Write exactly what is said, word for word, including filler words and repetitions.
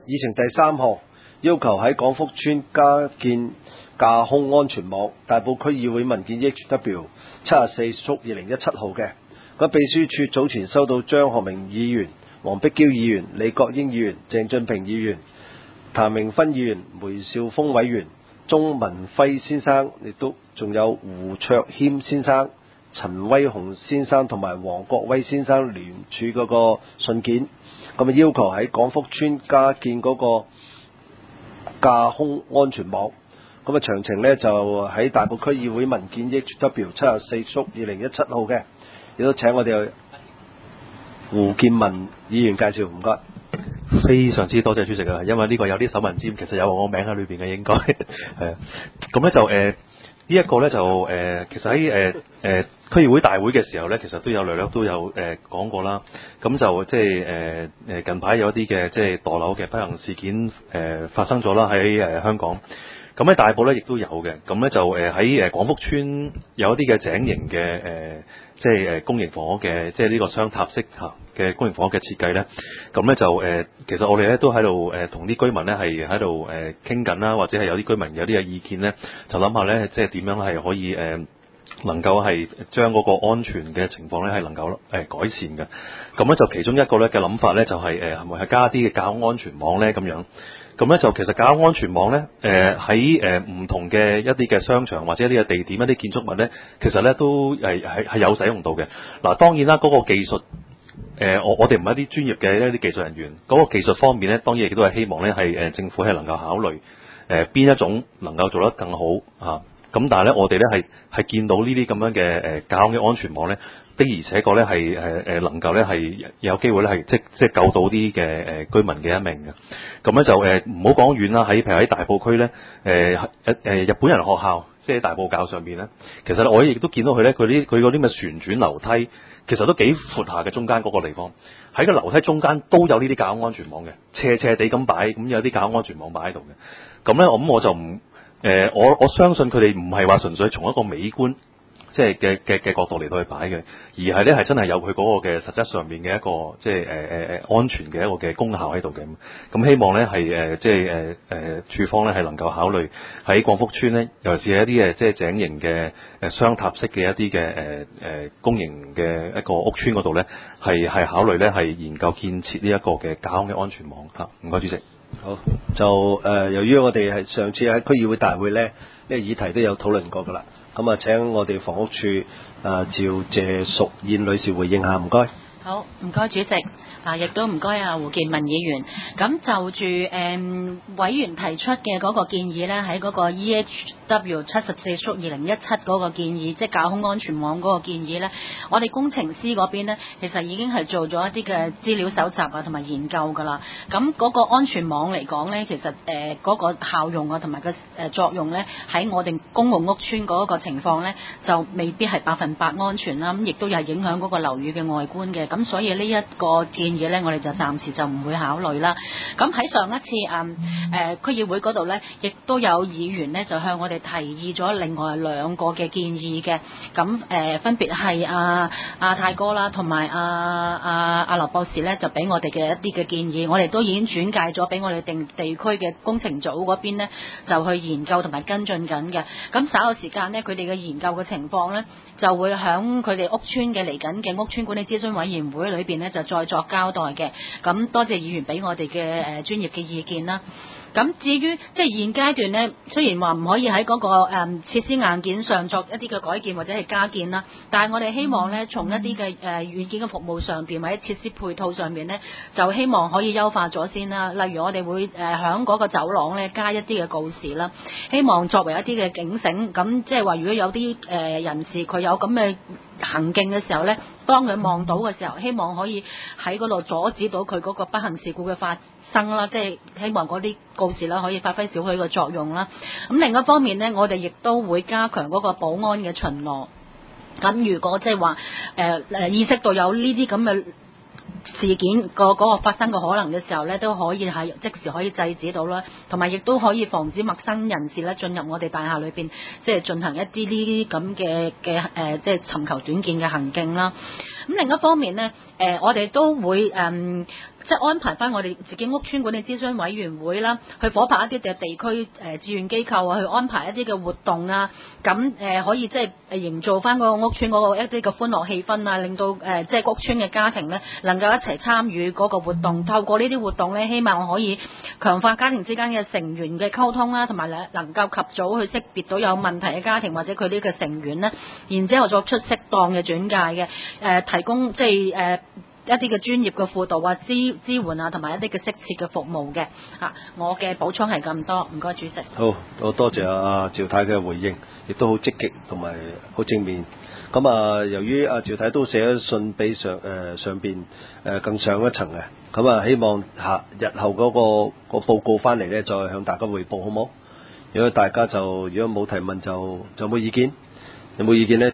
議程第三項要求喺廣福邨加建架空安全網，大埔區議會文件 H W 七十四屬二零一七號嘅。咁秘書處早前收到張學明議員、黃碧嬌議員、李國英議員、鄭俊平議員、譚明芬議員、梅兆峰委員、鍾文輝先生，亦都仲有胡卓謙先生、陳威雄先生同埋黃國威先生聯署嗰個信件，咁啊要求喺廣福邨加建嗰個架空安全網。咁啊詳情呢，就喺大埔區議會文件 H W 七十四屬二零一七號嘅，亦都請我哋胡建文議員介紹，唔該。 非常之多謝主席啊，因為呢個有啲手文簽，其實有我名喺裏邊嘅應該係啊。咁咧就誒、呃這個、呢一個咧就誒、呃、其實喺誒誒區議會大會嘅時候咧，其實都有略略都有誒講、呃、過啦。咁就即係誒誒近排有一啲嘅即係墮樓嘅不幸事件誒、呃、發生咗啦，喺誒香港。咁喺大埔咧亦都有嘅，咁咧就誒喺誒廣福邨有一啲嘅井型嘅誒、呃，即係誒公營房屋嘅，即係呢個雙塔式嚇嘅公營房屋嘅設計咧。咁咧就誒、呃，其實我哋咧都喺度誒同啲居民咧係喺度誒傾緊啦，或者係有啲居民有啲嘅意見咧，就諗下咧，即係點樣係可以誒、呃、能夠係將嗰個安全嘅情況咧係能夠誒、呃、改善嘅。咁咧就其中一個咧嘅諗法咧就係誒係咪係加啲嘅架空安全網咧咁樣。咁咧就其實架空安全網咧，誒喺誒唔同嘅一啲嘅商場或者一啲嘅地點一啲建築物咧，其實咧都係係係有使用到嘅。嗱當然啦，嗰、那個技術，誒、呃、我我哋唔係一啲專業嘅一啲技術人員，嗰、那個技術方面咧，當然亦都係希望咧係誒政府係能夠考慮誒邊、呃、一種能夠做得更好啊。咁但係咧，我哋咧係係見到呢啲咁樣嘅誒架空嘅安全網咧。的而且確咧係誒誒能夠咧係有機會咧係即即救到啲嘅誒居民嘅一命嘅。咁咧就誒唔好講遠啦，喺譬如喺大埔區咧誒誒誒日本人學校，即係大埔滘上邊咧，其實我亦都見到佢咧，佢啲佢嗰啲嘅旋轉樓梯其實都幾闊下嘅，中間嗰個地方喺個樓梯中間都有呢啲架空安全網嘅，斜斜地咁擺，咁有啲架空安全網擺喺度嘅。咁咧我咁我就唔誒、呃、我我相信佢哋唔係話純粹從一個美觀。即係嘅嘅嘅角度嚟到去擺嘅，而係咧係真係有佢嗰個嘅實質上面嘅一個即係誒誒誒安全嘅一個嘅功效喺度嘅。咁希望咧係誒即係誒誒處方咧係能夠考慮喺廣福邨咧，尤其是係一啲誒即係井型嘅誒雙塔式嘅一啲嘅誒誒公營嘅一個屋邨嗰度咧，係係考慮咧係研究建設呢一個嘅架空嘅安全網嚇。唔該，主席。 好，就誒、呃、由於我哋係上次喺區議會大會咧，呢、這個議題都有討論過㗎啦。咁啊，請我哋房屋處啊趙謝淑燕女士回應下，唔該。 好，唔該主席，啊，亦都唔該啊胡建文議員。咁就住誒、嗯、委員提出嘅嗰個建議呢，喺嗰個 E H W 七十四屬二零一七嗰個建議，即係架空安全網嗰個建議呢，我哋工程師嗰邊呢，其實已經係做咗一啲嘅資料搜集啊，同埋研究㗎啦。咁嗰個安全網嚟講呢，其實誒嗰、呃嗰個效用啊，同埋個誒作用呢，喺我哋公共屋邨嗰個情況呢，就未必係百分百安全啦。咁亦都有影響嗰個樓宇嘅外觀嘅。咁所以呢一個建議呢，我哋就暫時就唔會考慮啦。咁喺上一次誒誒區議會嗰度呢，亦都有議員呢就向我哋提議咗另外兩個嘅建議嘅。咁誒、呃、分別係阿阿泰哥啦，同埋阿阿阿劉博士呢，就俾我哋嘅一啲嘅建議，我哋都已經轉介咗俾我哋定地區嘅工程組嗰邊呢，就去研究同埋跟進緊嘅。咁稍後時間呢，佢哋嘅研究嘅情況呢，就會響佢哋屋邨嘅嚟緊嘅屋邨管理諮詢委員會裏邊呢，就再作交代嘅。咁多謝議員俾我哋嘅誒專業嘅意見啦。咁至於即係現階段呢，雖然話唔可以喺嗰、那個誒、嗯、設施硬件上作一啲嘅改建或者係加建啦，但係我哋希望呢，從一啲嘅誒軟件嘅服務上邊或者設施配套上面呢，就希望可以優化咗先啦。例如我哋會誒響嗰個走廊呢，加一啲嘅告示啦，希望作為一啲嘅警醒。咁即係話如果有啲誒、呃、人士佢有咁嘅行徑嘅時候呢，當佢望到嘅時候，希望可以喺嗰度阻止到佢嗰個不幸事故嘅發生啦，即係希望嗰啲告示啦可以發揮少許嘅作用啦。咁另一方面呢，我哋亦都會加強嗰個保安嘅巡邏。咁如果即係話誒誒意識到有呢啲咁嘅事件個嗰個發生嘅可能嘅時候咧，都可以係即時可以制止到啦，同埋亦都可以防止陌生人士咧進入我哋大廈裏邊，即係進行一啲呢啲咁嘅嘅誒，即係尋求短見嘅行徑啦。咁另一方面呢，誒、呃、我哋都會誒即係安排翻我哋自己屋邨管理諮詢委員會啦，去夥拍一啲嘅地區誒志願機構啊，去安排一啲嘅活動啊，咁誒、呃、可以即係誒營造翻嗰個屋邨嗰個一啲嘅歡樂氣氛啊，令到誒、呃、即係屋邨嘅家庭咧能夠一齊參與嗰個活動，透過呢啲活動咧，希望可以強化家庭之間嘅成員嘅溝通啦，同埋咧能夠及早去識別到有問題嘅家庭或者佢呢個成員咧，然之後作出適當嘅轉介嘅誒、呃、提供即係誒。呃一啲嘅專業嘅輔導啊、支支援啊，同埋一啲嘅適切嘅服務嘅嚇、啊，我嘅補充係咁多，唔該主席。 好，我多謝阿趙太嘅回應，亦都好積極同埋好正面。咁啊，由於阿趙太都寫咗信俾上誒、呃、上邊誒、呃、更上一層嘅，咁啊希望下日後嗰、那個、那個報告翻嚟咧，再向大家彙報好冇？如果大家就如果冇提問就就冇意見，有冇意見咧？